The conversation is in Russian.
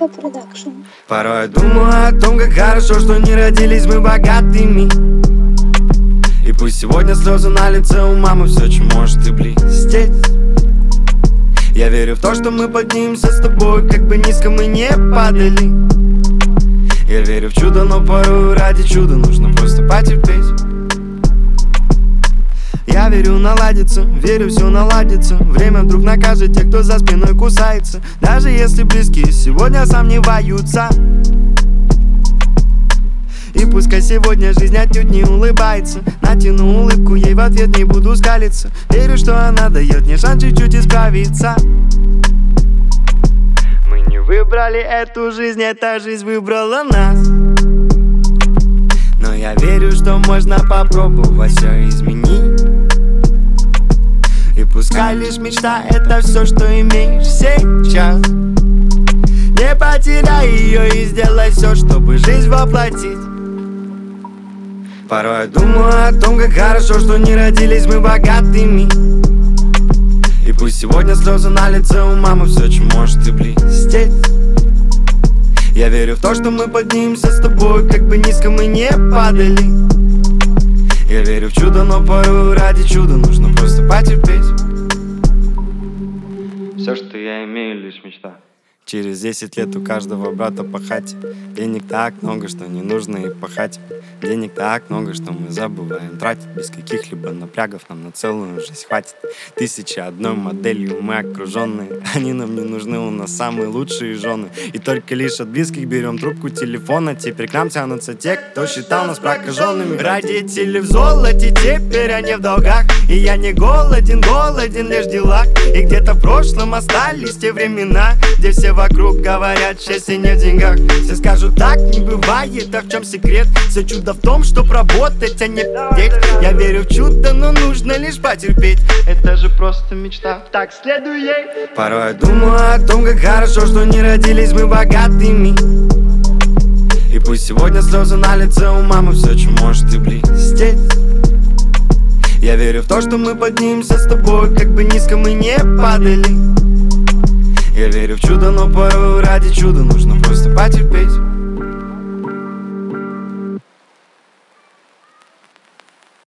Альфа Продакшн. Порой я думаю о том, как хорошо, что не родились мы богатыми. И пусть сегодня слезы на лице у мамы, все, чем может и блестеть. Я верю в то, что мы поднимемся с тобой, как бы низко мы не падали. Я верю в чудо, но порой ради чуда нужно просто потерпеть. Я верю, наладится, верю, все наладится. Время вдруг накажет тех, кто за спиной кусается. Даже если близкие сегодня сомневаются. И пускай сегодня жизнь отнюдь не улыбается, натяну улыбку, ей в ответ не буду скалиться. Верю, что она дает мне шанс чуть-чуть исправиться. Мы не выбрали эту жизнь, эта жизнь выбрала нас. Но я верю, что можно попробовать все изменить. И пускай лишь мечта — это все, что имеешь сейчас. Не потеряй ее и сделай все, чтобы жизнь воплотить. Порой я думаю о том, как хорошо, что не родились мы богатыми. И пусть сегодня слезы на лице у мамы, все, чем может и блестеть. Я верю в то, что мы поднимемся с тобой, как бы низко мы не падали. Я верю в чудо, но порой ради чуда нужно просто потерпеть. Все, что я имею, лишь мечта. Через 10 лет у каждого брата по хате. Денег так много, что не нужно и пахать. Денег так много, что мы забываем тратить. Без каких-либо напрягов нам на целую жизнь хватит. 1001 моделью мы окруженные. Они нам не нужны, у нас самые лучшие жены. И только лишь от близких берем трубку телефона. Теперь к нам тянутся те, кто считал нас прокаженными. Родители в золоте, теперь они в долгах. И я не голоден, голоден лишь в делах. И где-то в прошлом остались те времена, где все вокруг говорят, счастье не в деньгах. Все скажут, так не бывает, а в чем секрет? Все чудо в том, чтоб работать, а не петь. Я верю в чудо, но нужно лишь потерпеть. Это же просто мечта, так следуй ей. Порой я думаю о том, как хорошо, что не родились мы богатыми. И пусть сегодня слезы на лице у мамы, все, чем может и блестеть. Я верю в то, что мы поднимемся с тобой, как бы низко мы не падали. Я верю в чудо, но порой ради чуда нужно просто потерпеть.